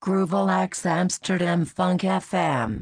Groovelax Amsterdam Funk FM.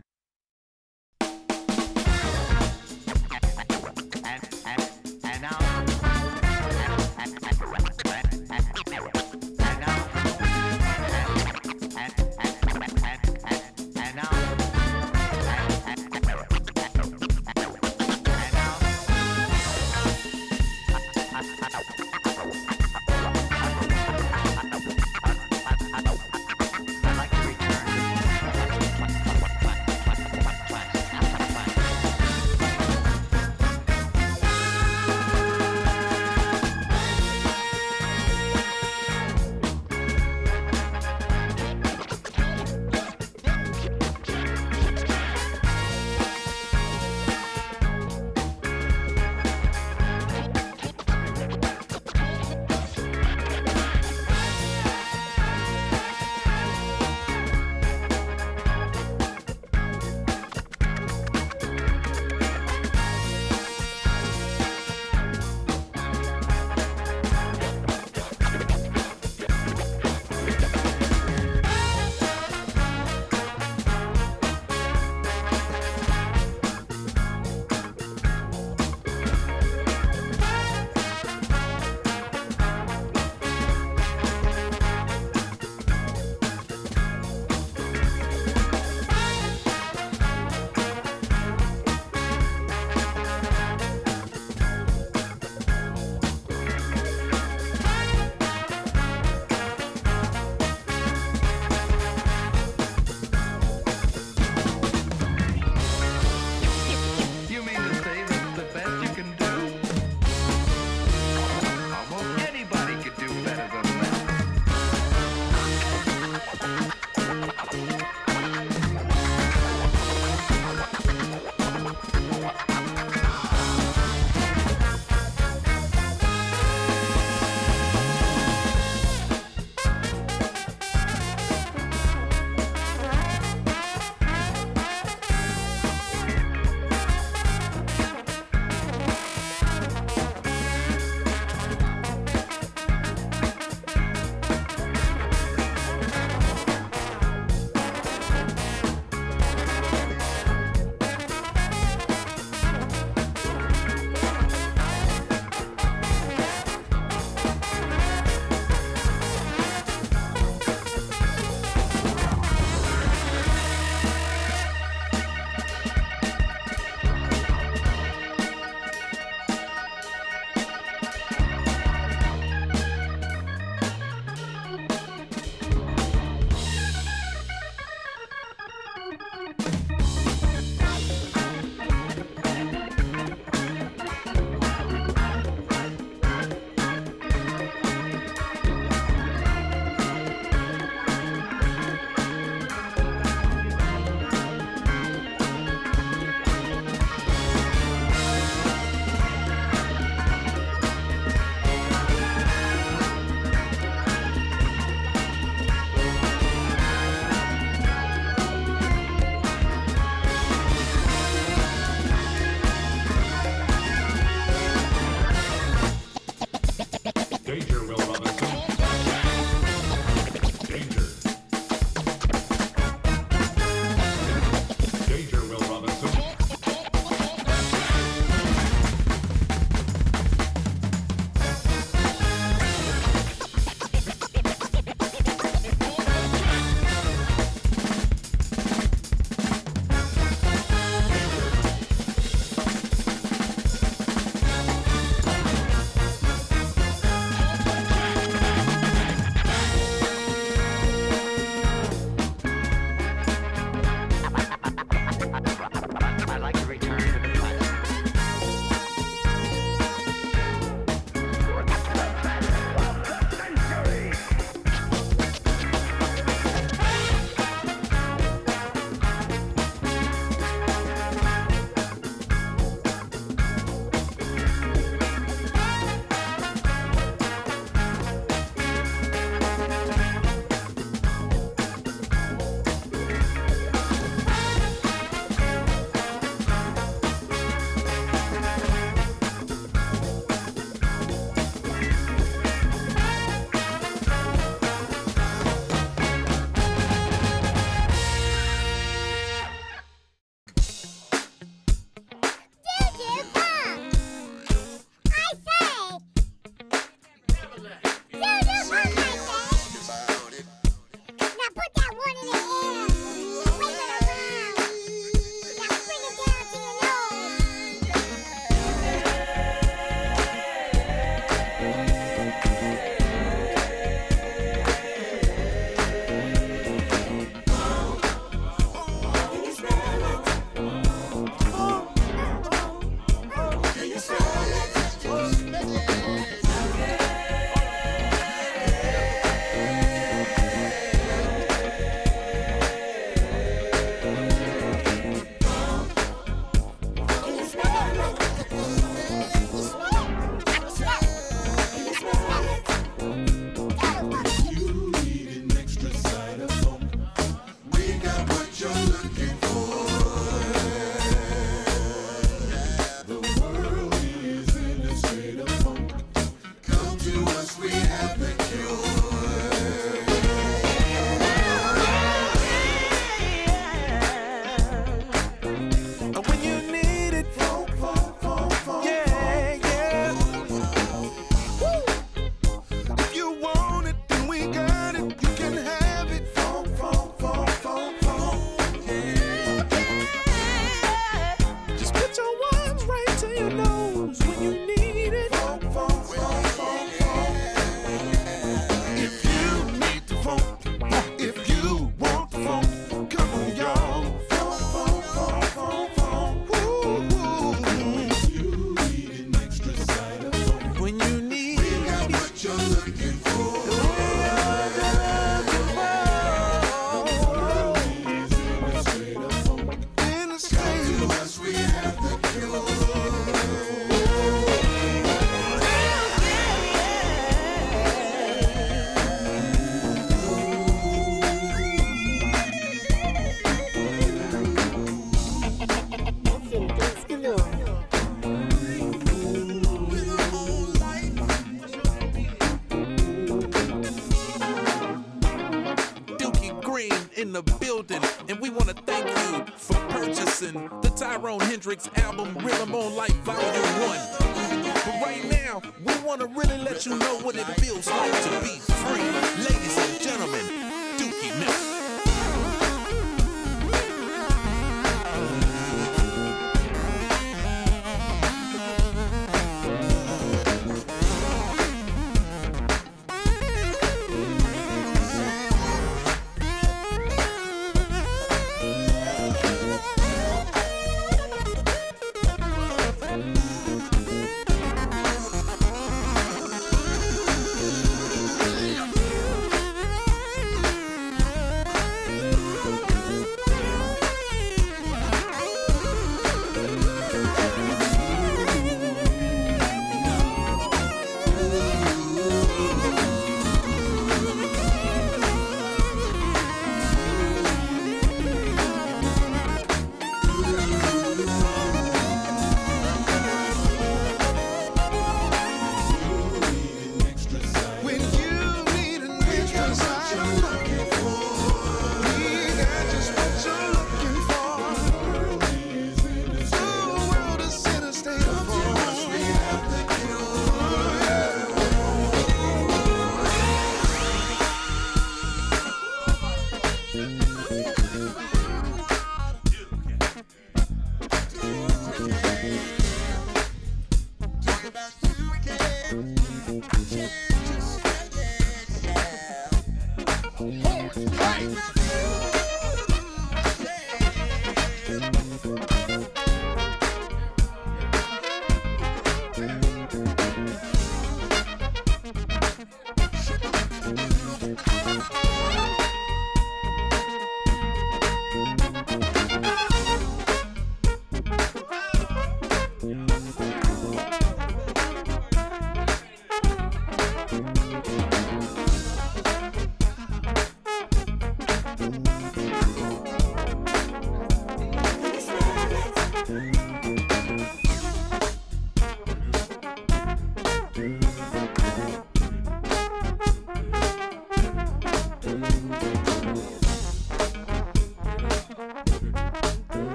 In the building, and we want to thank you for purchasing the Tyrone Hendrix album Rhythm on Life Volume 1. But right now, we want to really let you know what it feels like to be free. Ladies and gentlemen, Dookie Miller.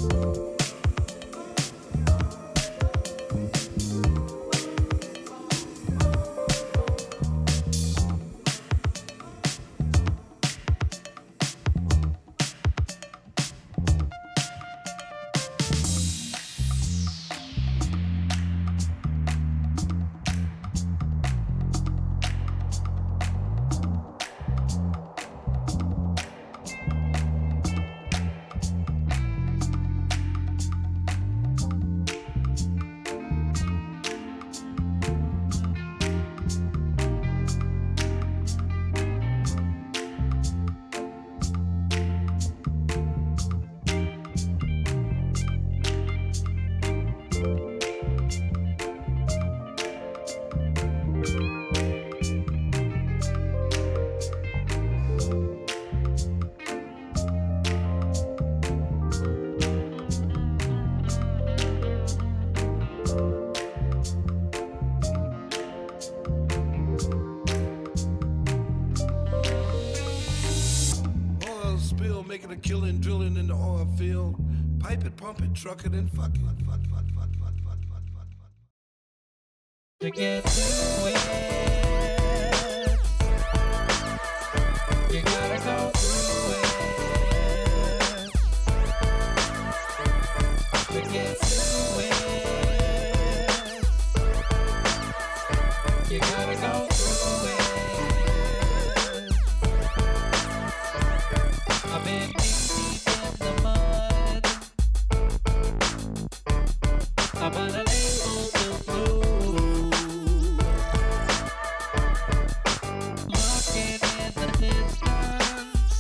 Making a killing, drilling in the oil field, pipe it, pump it, truck it, and fuck it. To get to it, you gotta go through it. To get to it, you gotta go through it. I've been knee-deep in the mud. I'm unable to move. Looking in the distance,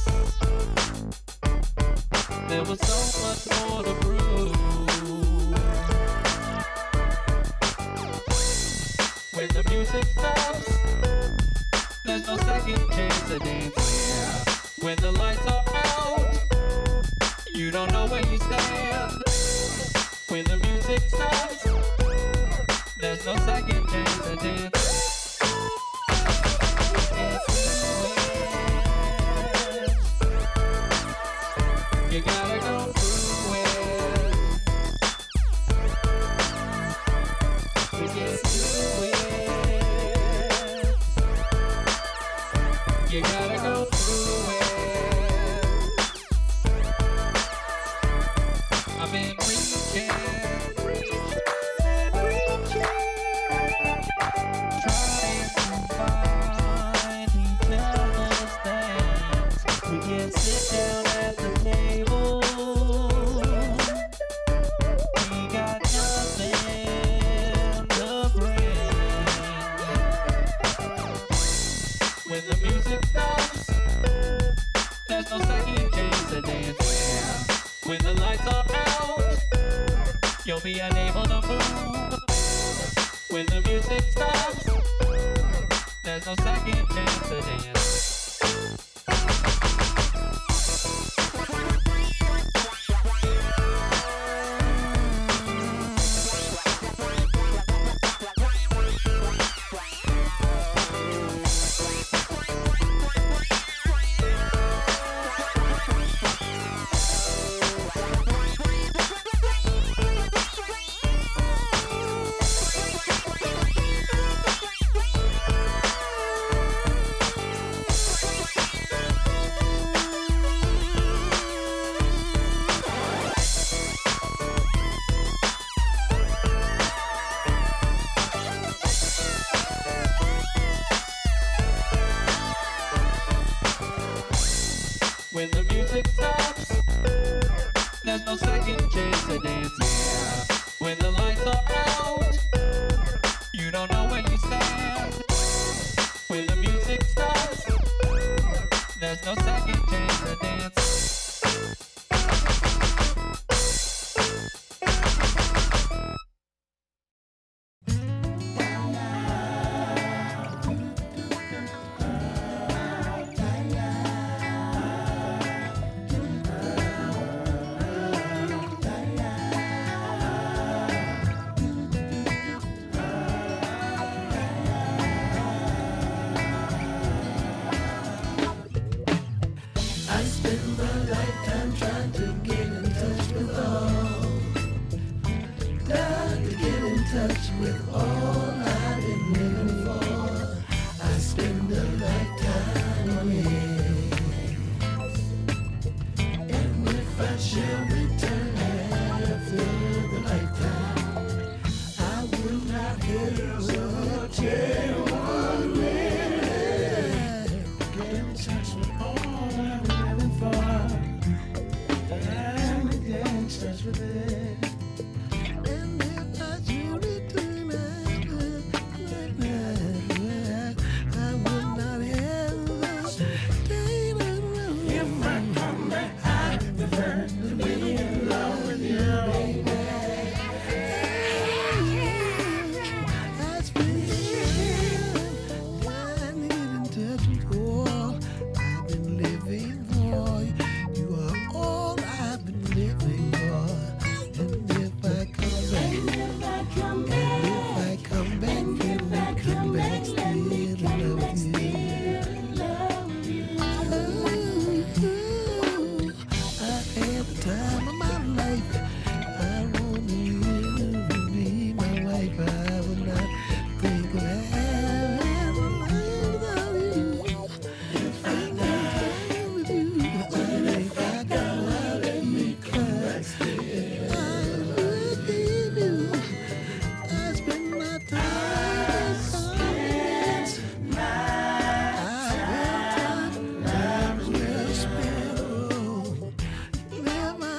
there was so much more to prove. When the music stops, there's no second chance to dance. When the lights are out, you don't know where you stand. When the music stops, there's no second chance to dance. You gotta go through it to get to it. You gotta go through it. I've been reaching, trying to find each other's things. We can sit down at the table. We got nothing to bring. When the music stops, there's no second chance to dance. When the lights are out, you'll be unable to move. When the music stops, there's no second chance to dance. When the music stops, there's no second chance to dance. When the lights are out, you don't know where you stand. When the music stops, there's no second chance to dance. touch with all I've been living for. I spend a lifetime away. And if I shall return after the lifetime, I will not hesitate one minute. Get in touch with all I've been living for. And get in touch with it. And if I should return after I will not hesitate one minute. If I come back, I prefer to be in love with you, baby. I spend time to get in touch with all I've been living for. You are all I've been living for. And if I come back, still in love with you. I had the time of my life. I want you to be my wife. I would not think of having a life without you. If I die with you, if I gotta let me cry, I would give you. I spend my time with time well spent. Live my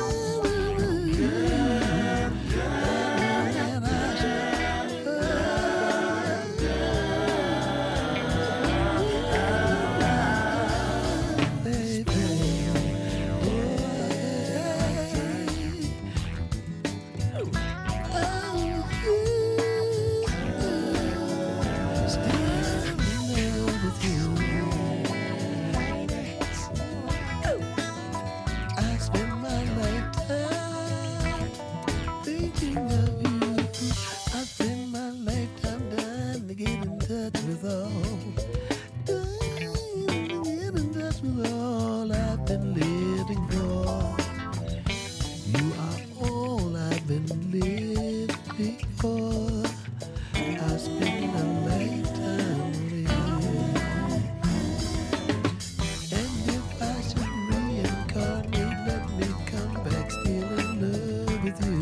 I spend my lifetime thinking of you. I spend my lifetime dying to get in touch with all. Dying to get in touch with all I've been living for. You are all I've been living for. I spend a lifetime with you. And if I should reincarnate, let me come back still in love with you.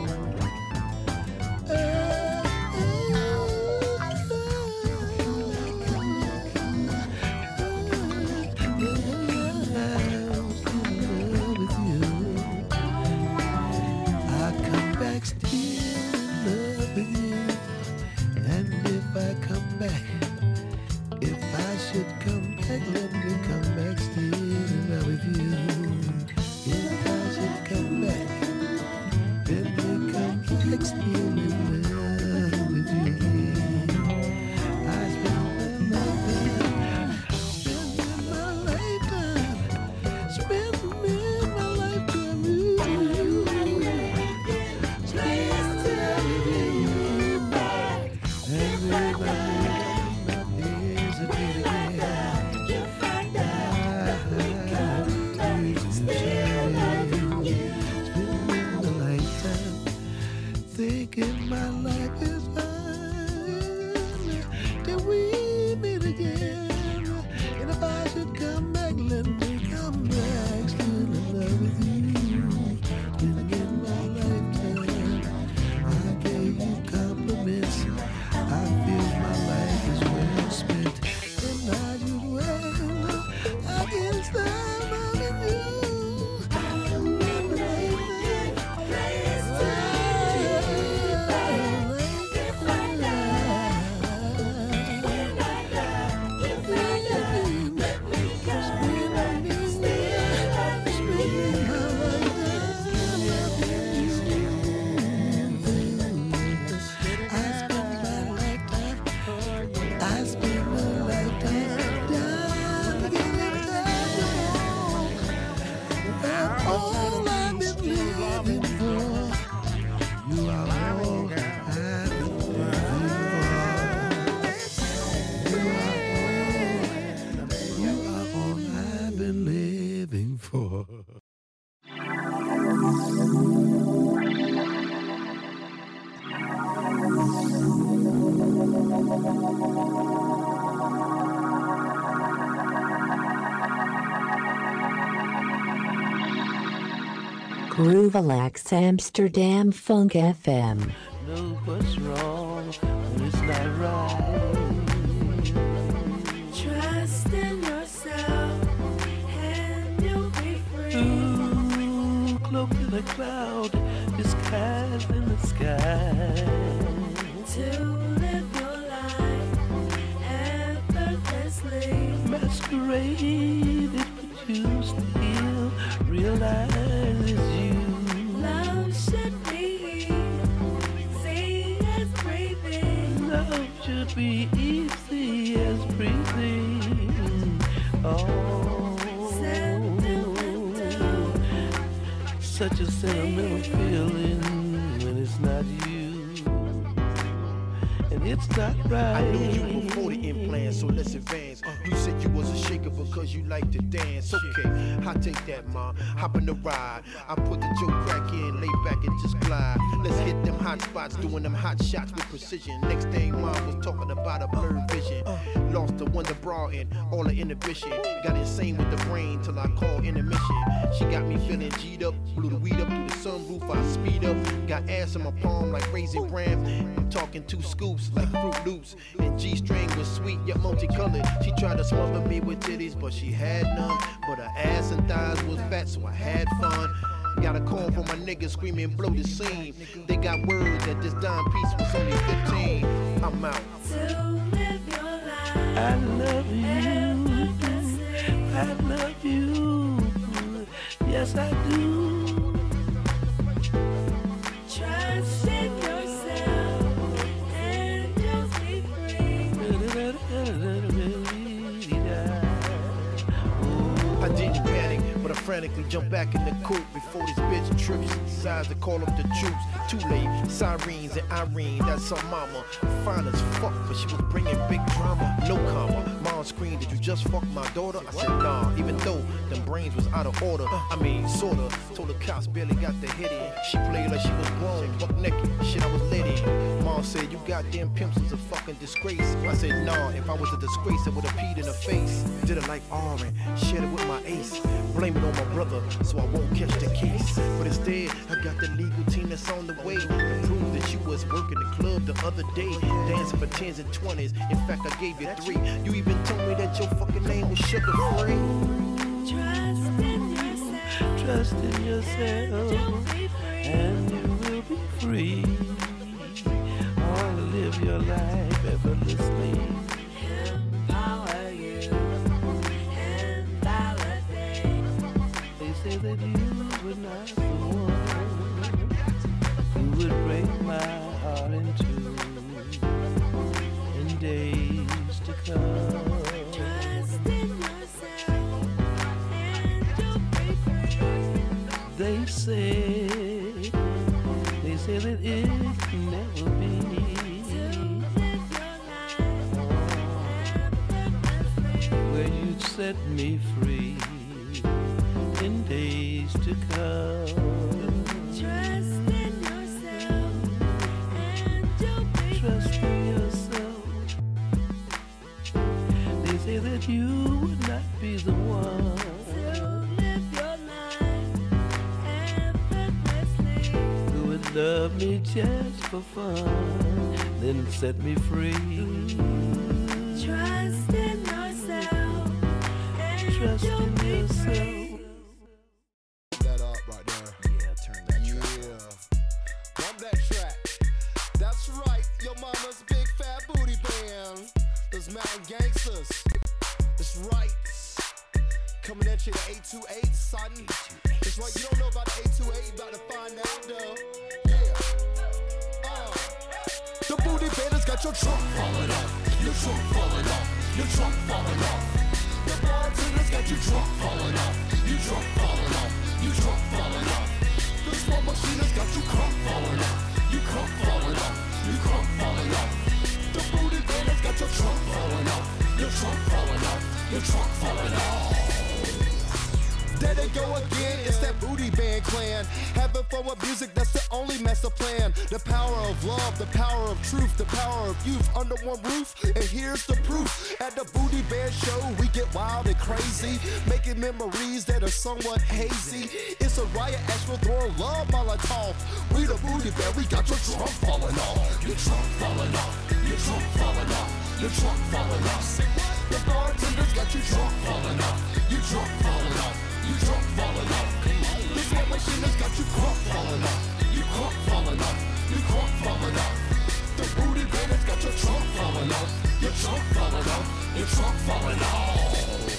I come back still in love with you. And if I come back, if I should come back, let me come back still in love with you. If I should come back, let me come back still in love with you. I spend my lifetime, spending my lifetime with you. Thinking my life is fine till we meet again. And if I should come back, let me come back still in love with you. Then again, my lifetime, I gave you compliments. I feel my life is well spent. And I should well, I can't stop loving you. Groovalax Amsterdam Funk FM. Know what's wrong when it's not right. Trust in yourself and you'll be free. Ooh, cloaked in a cloud, disguised in the sky. To live your life effortlessly. Masquerade, it was you still realize it's you. Love should be easy as breathing. Love should be easy as breathing. Oh, Sentimental. such a sentimental feeling when it's not you. And it's not right. I knew you before the implant, so let's advance. You said you was a shaker because you like to dance. Okay, I take that, ma. Hop in the ride. I put the Joe crack in, lay back and just glide. Let's hit them hot spots, doing them hot shots with precision. Next thing, mom was talking about a blurred vision. Lost the wonder bra and all the inhibition. Got insane with the brain till I called intermission. She got me feeling G'd up, blew the weed up through the sunroof. I speed up, got ass in my palm like Raisin Bran. I'm talking 2 scoops like Fruit Loops. And G-string was sweet yet multicolored. She tried to smother me with titties, but she had none. But her ass and thighs was fat, so I had fun. Got a call from my niggas screaming, blow the scene. They got word that this dime piece was only 15. I'm out. To live your life I love you. I love you. Yes, I do. Trust in yourself and you'll be free. I didn't panic, but I frantically jumped back in the coupe before this bitch trips. Decides to call up the troops. Too late, sirens and Irene, that's her mama. Fine as fuck, but she was bringing big drama. No comma. Mom screamed, did you just fuck my daughter? I said, nah, even though them brains was out of order. I mean, sorta. Told the cops barely got the hit in. She played like she was grown, buck naked. Shit, I was lit in. Mom said, you goddamn pimps is a fucking disgrace. I said, nah, if I was a disgrace, I would've peed in her face. Did it like Oren, shared it with my ace. Blame it on my brother, so I won't catch the case. But instead, I got the legal team that's on the way to prove that you was working the club the other day, dancing for 10s and 20s. In fact, I gave you 3. You even told me that your fucking name was Sugar Free. Trust in yourself Trust in yourself, and you will be free. Or live your life effortlessly. empower you and validate. They say that you were not the one who would break my heart in two in days to come. Trust in yourself and you'll be free. They say that it can never be. To live your life effortlessly. Where you'd set me free in days to come. Trust in yourself and you'll be Trust free. in yourself. They say that you would not be the one To live your life effortlessly. who would love me just for fun, then set me free. Trust in yourself and Trust you'll in be yourself. free. That up right there. Yeah, turn that track. Bump that track. That's right, your mama's big fat booty band. Those mountain gangsters. That's right. Coming at you, the 828, son. That's right, you don't know about the 828, you about to find out though. Yeah. The booty banders got your trunk falling off. Your trunk falling off. Your trunk falling off. The bartenders got you drunk falling off. You drunk falling off. You drunk falling off. The small machiners got you crunk falling off. You crunk falling off. You crunk falling off. The booty banders got your trunk falling off. Your trunk falling off. Your trunk falling off. There they go again, it's that booty band clan. Having fun roll with music, that's the only master plan. The power of love, the power of truth, the power of youth under one roof. And here's the proof. At the Booty Band Show, we get wild and crazy, making memories that are somewhat hazy. It's a riot, Asheville throwing love Molotov. We the Booty Band, we got your trunk falling off. Your trunk falling off. Your trunk falling off. Your trunk falling off. The bartenders got your trunk falling off. Your trunk falling off. Your trunk falling off. The smoke machinist got your crunk falling off. Your crunk falling off. Your crunk falling off. The Booty Banders got your trunk falling off. Your trunk falling off. Your trunk falling off.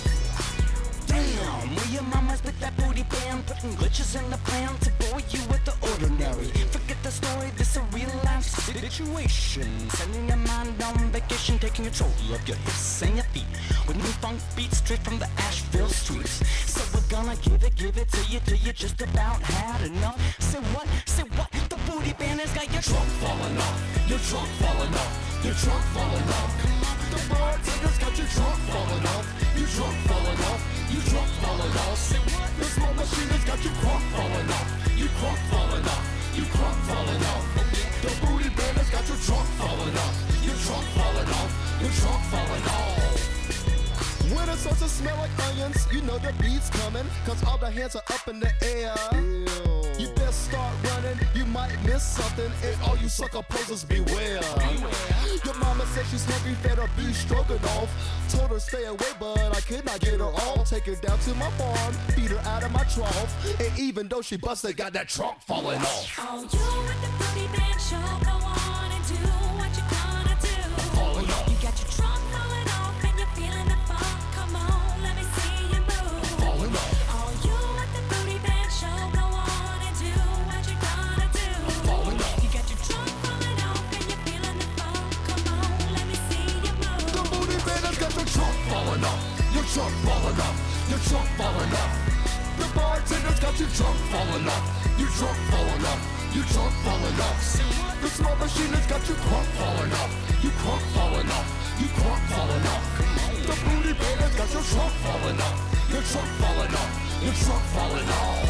Damn, where your mamas with that booty band, putting glitches in the plan to bore you with the ordinary. Forget the story, this a real life situation. Sending your mind on vacation, taking control of your hips and your feet with new funk beats straight from the Asheville streets. So we're gonna give it to you till you just about had enough. Say what? Say what? The Booty Banders got your trunk falling off. Your trunk falling off. Your trunk falling off. The bartenders got your trunk falling off. Your trunk falling off. You trunk falling off. Say what? The smoke machinist got you crunk falling off. You crunk falling off. You crunk falling off. The Booty Banders got your trunk falling off. Your trunk falling off. Your trunk falling off. When it starts to smell like onions, you know the beat's coming, cause all the hands are up in the air. You best start running, you might miss something, and all you sucker posers beware. Your mama said she's hungry, fed her beef stroganoff. Told her stay away, but I could not get her off. Take her down to my farm, feed her out of my trough, and even though she busted, got that trunk falling off. Oh, you with the Booty Band Show, go on and do what you gonna do. Falling off. You got your trunk falling off and you're feeling the funk. Come on, let me see you move. Falling off. Oh, you with the Booty Band Show, go on and do what you gonna do. Falling off. You got your trunk falling off and you're feeling the funk. Come on, let me see you move. The Booty Banders got your trunk falling off. Your trunk falling off. Your trunk falling off. The bartenders got your trunk falling off. Your trunk falling off. Your trunk falling off. The smoke machinist got your crunk falling off. You crunk falling off. You crunk falling off. The Booty Banders got your trunk falling off. Your trunk falling off. Your trunk falling off.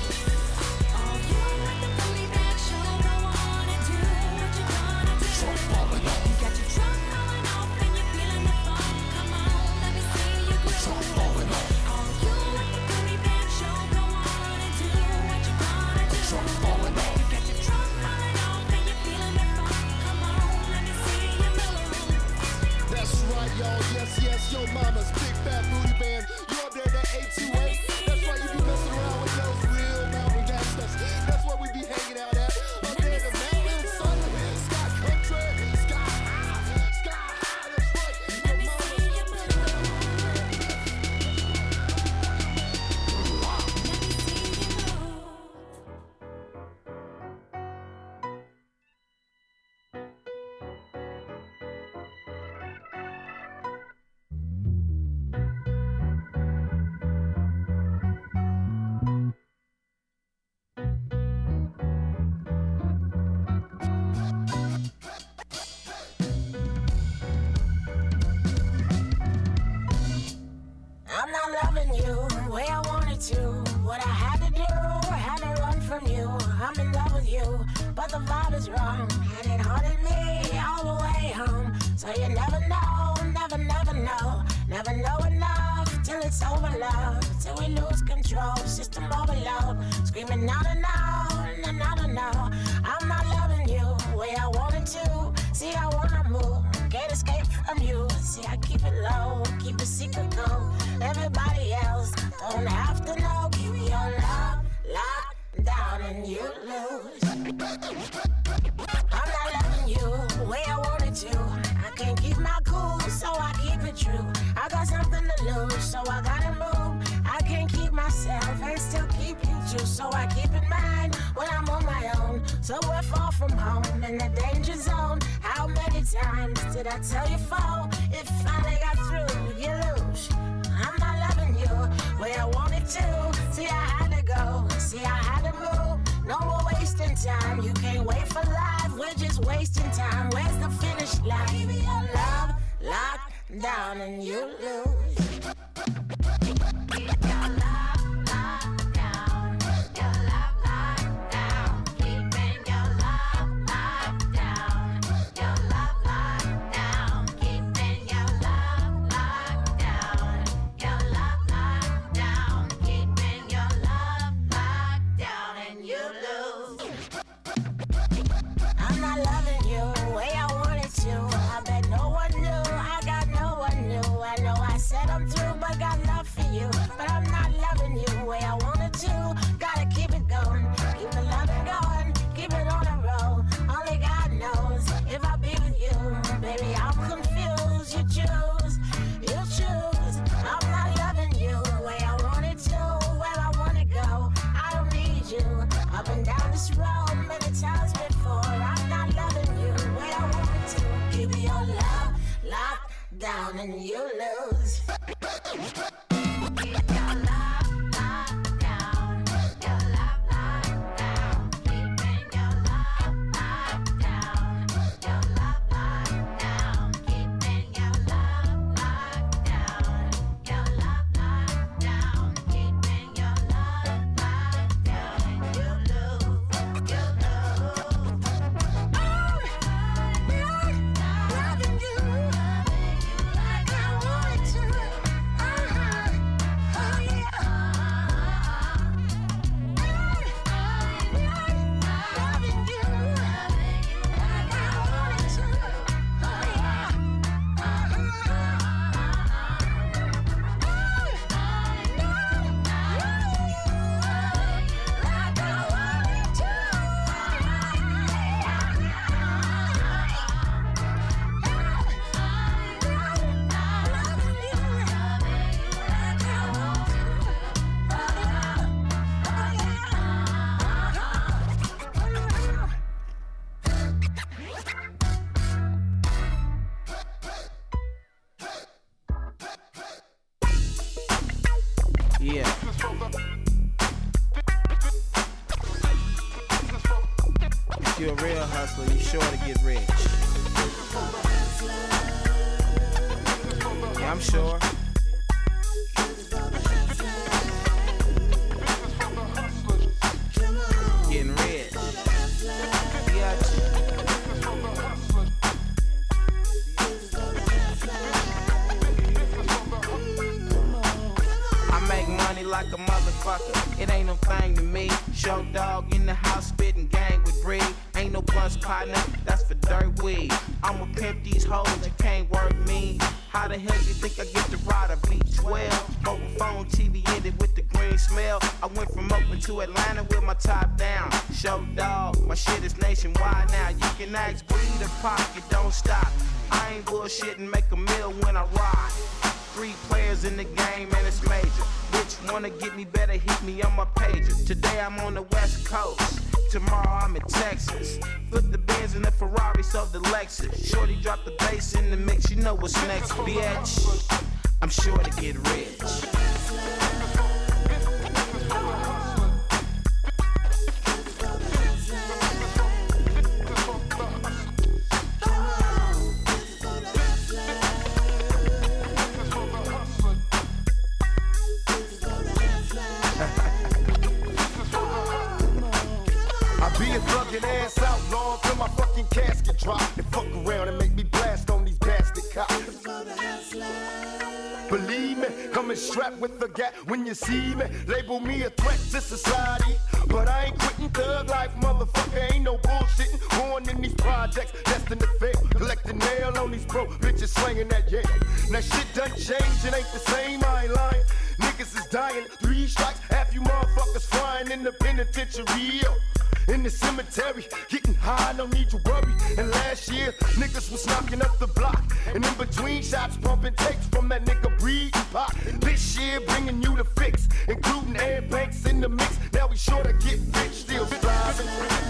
Oh, you with the Booty Band Show, go on and do what you gonna do. Trunk falling off. You got your trunk falling off and you're feeling the funk. Come on, let me see you groove. Trunk falling off. Oh, you with the Booty Band Show, go on and do what you gonna do. Trunk falling off. You got your trunk falling off and you're feeling the funk. Come on, let me see you move. That's right, y'all. Yes, yes, your mama's big fat booty band. You up there, that 828. That's right, you be messing around with those real mountain gangsters. That's where we be hanging out at. Up there, the mountain, son. Sky country, sky high, sky high. That's right. Let me see you move. Let me see you move. I'm not loving you the way I wanted to. What I had to do, I had to run from you. I'm in love with you, but the vibe is wrong. And it haunted me all the way home. So you never know, never, never know. Never know enough till it's over, love. Till we lose control, system overload. Screaming no, no, no, no, no, no, no. I'm not loving you the way I wanted to. See, I wanna move, can't escape from you. See, I keep it low, keep it secret cold. Everybody else don't have to know. Keep your love locked down and you lose. I'm not loving you the way I wanted to. I can't keep my cool, so I keep it true. I got something to lose, so I gotta move. I can't keep myself and still keep you true, so I keep in mind when I'm on my own. So we're far from home in the danger zone. How many times did I tell you fall? It finally got through, you lose. I'm not loving you where I wanted to. See, I had to go. See, I had to move. No more wasting time. You can't wait for life. We're just wasting time. Where's the finish line? Give me your love locked down and you lose. Your love locked down. Your love locked down. down and you lose. Yeah. If you're a real hustler, you're sure to get rich. Yeah, I'm sure. Getting rich. Yeah. Like a motherfucker, it ain't no thing to me. Show dog in the house, spitting gang with breed. Ain't no plus partner, that's for dirt weed. I'ma pimp these hoes, you can't work me. How the hell you think I get to ride a V12? Mobile phone, TV ended with the green smell. I went from Oakland to Atlanta with my top down. Show dog, my shit is nationwide now. You can ask Breed or Pop, it don't stop. I ain't bullshitting, make a meal when I ride. 3 players in the game and it's major. Bitch wanna get me better, hit me on my pager. Today I'm on the West Coast, tomorrow I'm in Texas. Flip the Benz and the Ferrari, sold the Lexus. Shorty drop the bass in the mix, you know what's next, bitch. I'm sure to get rich. Ass out long till my fucking casket drop. And fuck around and make me blast on these bastard cops. Believe me, coming strapped with the gap when you see me. Label me a threat to society, but I ain't quitting thug life, motherfucker. Ain't no bullshitting. Born in these projects, destined to fail. Collecting nail on these pro bitches slanging that yeah. Now shit done changed, it ain't the same, I ain't lying. Niggas is dying, 3 strikes, half you motherfuckers flying in the penitentiary. In the cemetery, getting high, no need to worry. And last year, niggas was knocking up the block. And in between shots, pumping tapes from that nigga Breed and Pop. This year, bringing you the fix, including Air Banks in the mix. Now we sure to get rich, still striving.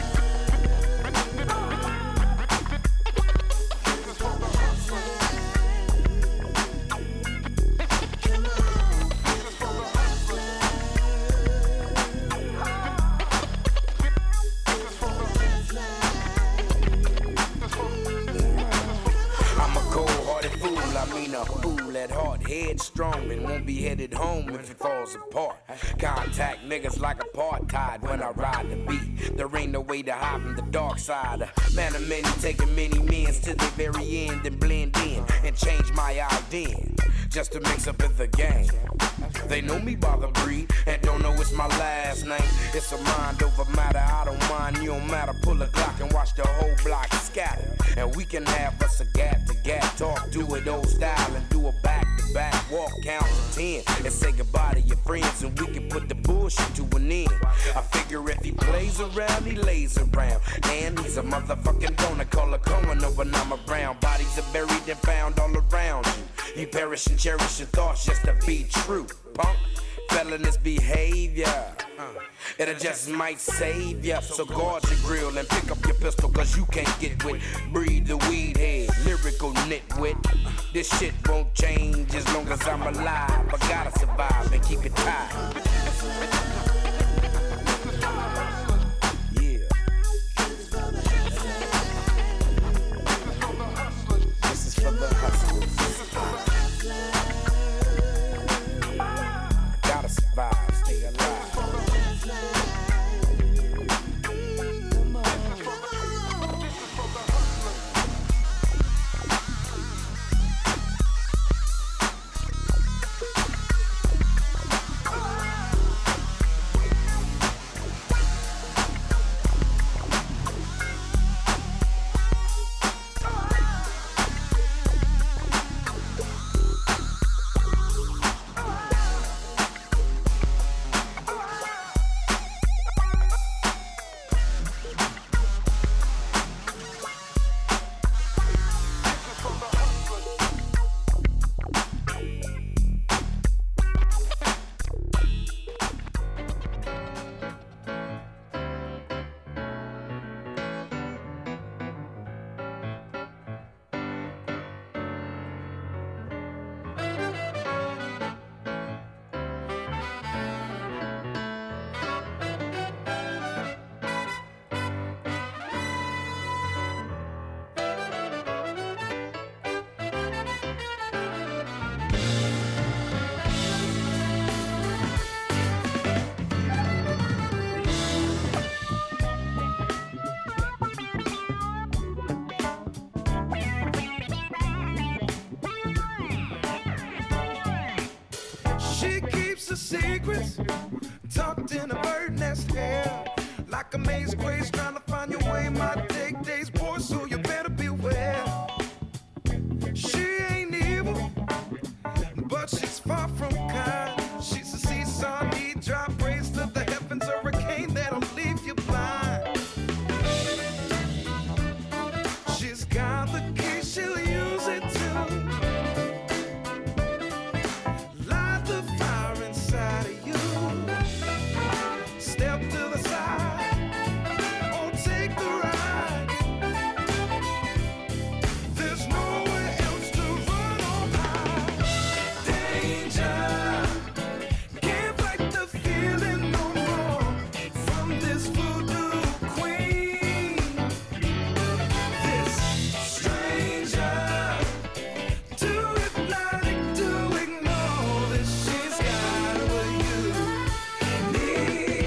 A fool at heart, headstrong, and won't be headed home if it falls apart. Contact niggas like apartheid when I ride the beat. There ain't no way to hide from the dark side. Man of many, taking many men's to the very end and blend in and change my ID just to mix up in the game. They know me by the breed and don't know it's my last name. It's a mind over matter, I don't mind, you don't matter. Pull a Glock and watch the whole block scatter. And we can have us a gat to gat talk, do it old style and do a back to back walk, count to 10 and say goodbye to your friends, and we can put the bullshit to an end. I figure if he plays around, he lays around, and he's a motherfucking donor, call a Cohen over Nama Brown. Bodies are buried and found all around you. You perish and cherish your thoughts just to be true, punk. Felonious behavior, It just might save ya. So guard your grill and pick up your pistol, cause you can't get with Breathe the weed head, lyrical nitwit. This shit won't change as long as I'm alive. I gotta survive and keep it tied. Yeah. This is for the hustlers. Gotta survive, stay alive. Secrets tucked in a bird nest hair, like a maze grace trying to find your way. My days, boy, so you better beware. She ain't evil, but she's far from kind. She's a seesaw, knee drop, race to the heavens, hurricane that'll leave you blind. She's got the key, she'll use it too. Step to the side, or take the ride. There's nowhere else to run or hide. Danger, can't fight the feeling no more from this voodoo queen. This stranger, too hypnotic to ignore this. She's got what you need.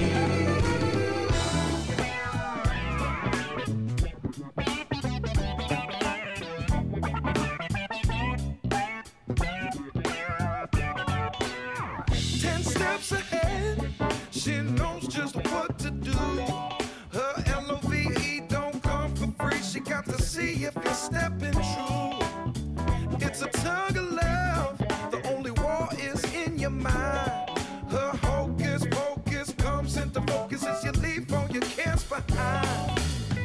Ten steps ahead, she knows just what to do. Her LOVE don't come for free. She got to see if you're stepping true. It's a tug of love. The only war is in your mind. Her hocus pocus comes into focus as you leave all your cares behind.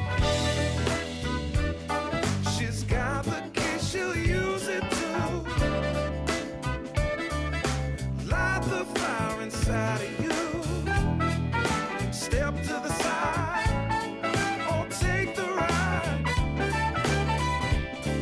She's got the key, she'll use it too. Light the fire inside of you. Step to the side, or take the ride.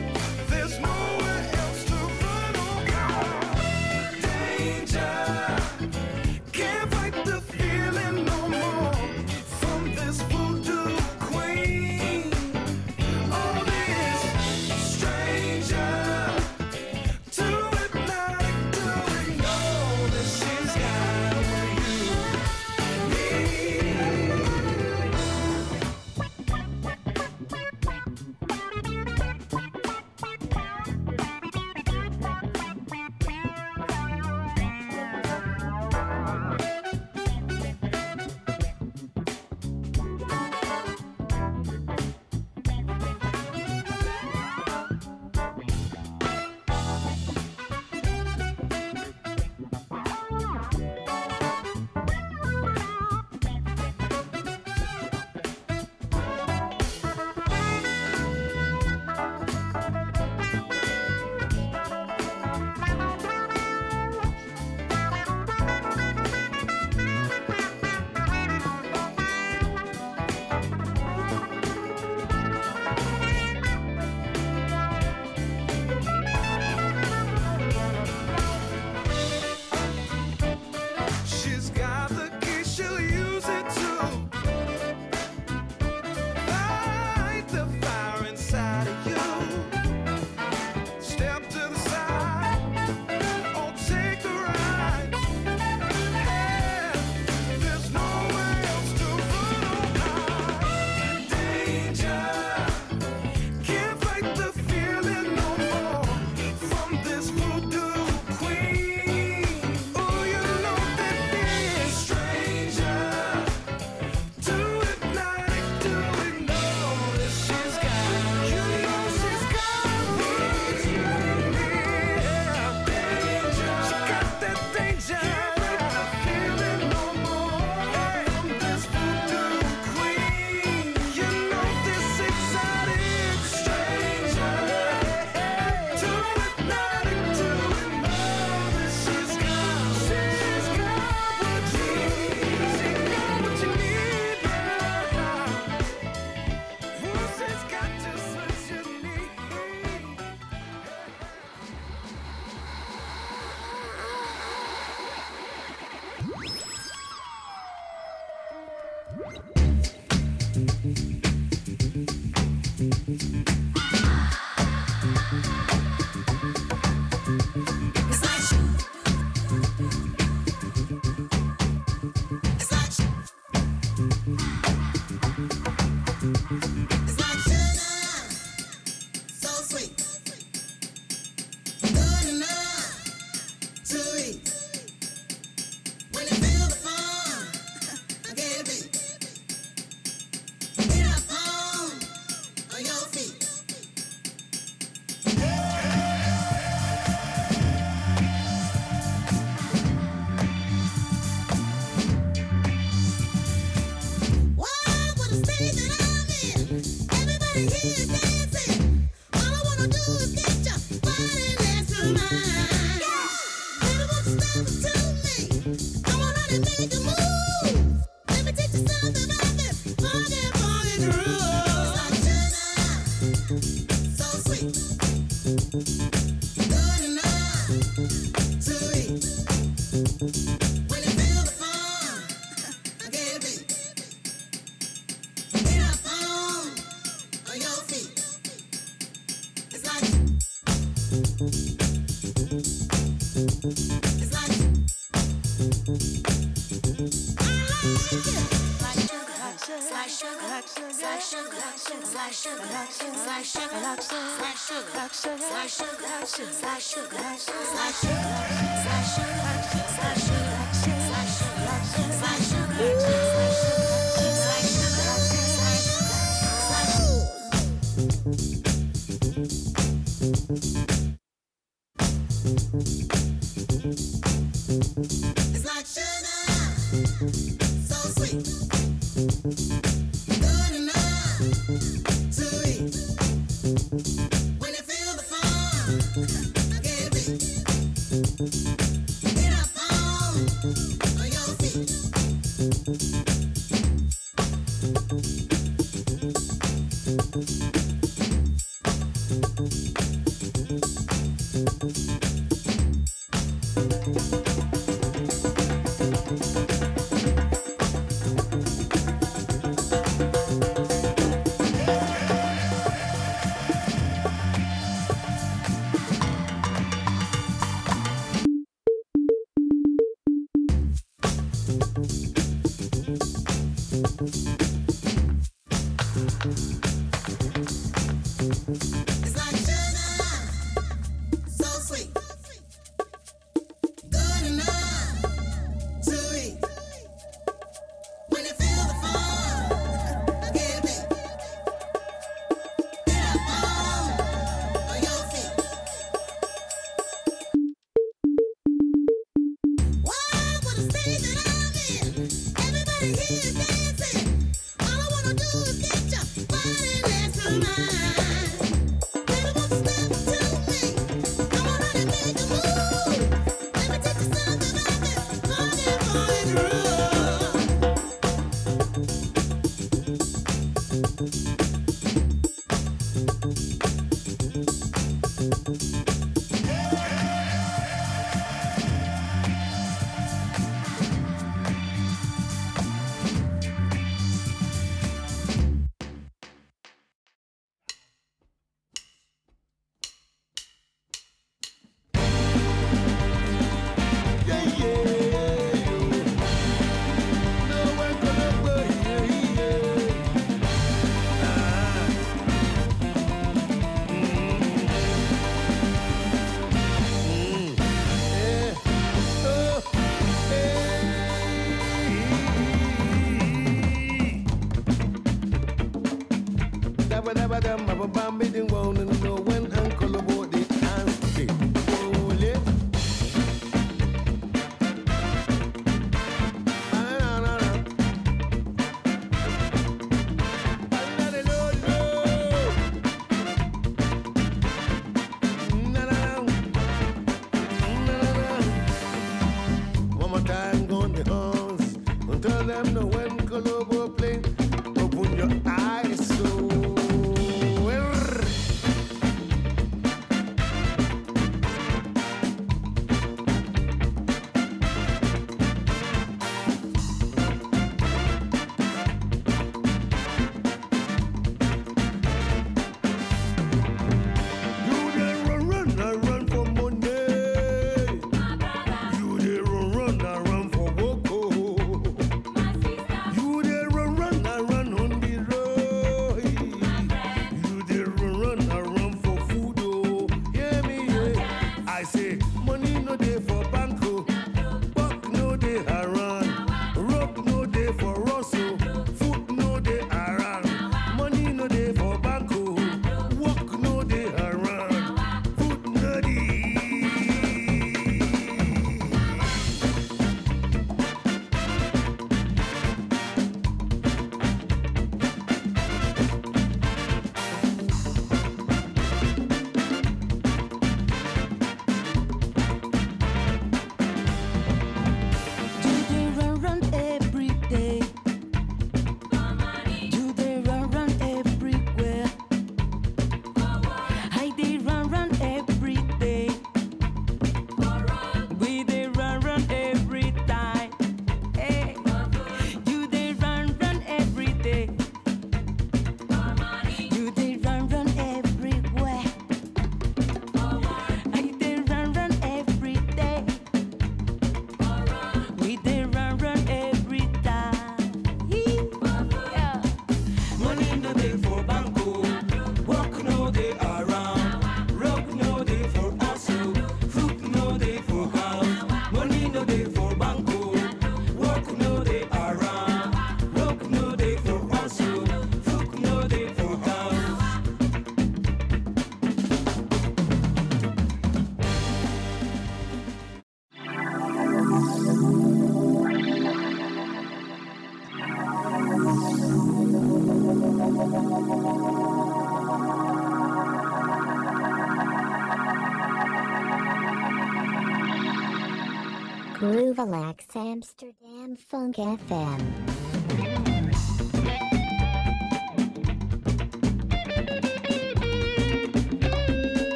Groovalax Amsterdam Funk FM.